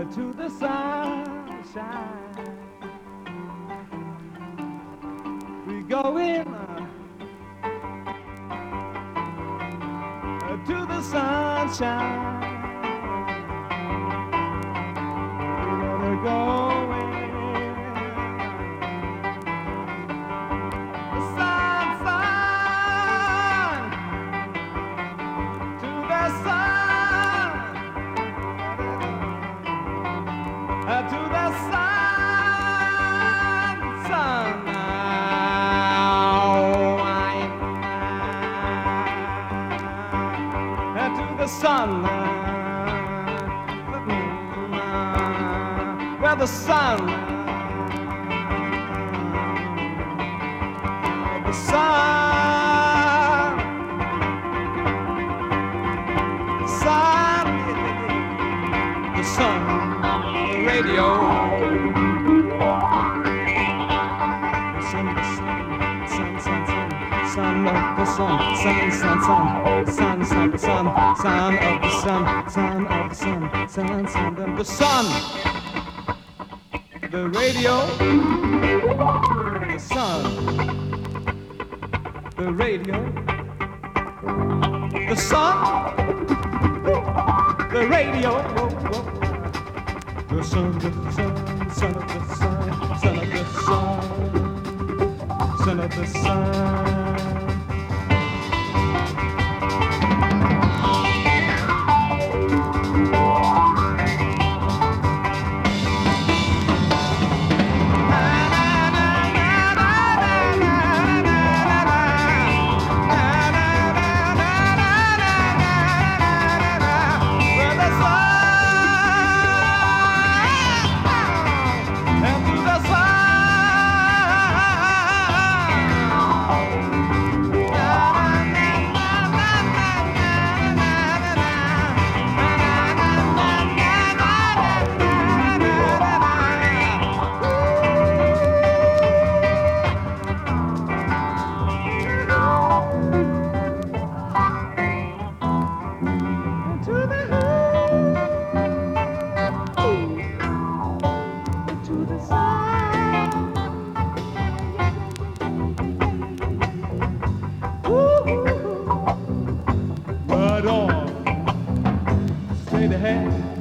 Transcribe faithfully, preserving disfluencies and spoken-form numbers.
to the sunshine. We go in uh, to the sunshine. We're gonna go in. The sun, sun, to the sun, uh, to the sun, sun. The sun, uh, where the sun, uh, the sun, the sun, the sun, the radio, the sun, the sun, sun, sun, sun, sun of the sun, sun, sun, sun, sun, sun, the sun. Son of the sun, son of the sun, son, son of the sun. The radio, the sun, the radio, the sun, the radio, the sun, the sun, son of the sun, son of the sun, son of the sun. Straight ahead.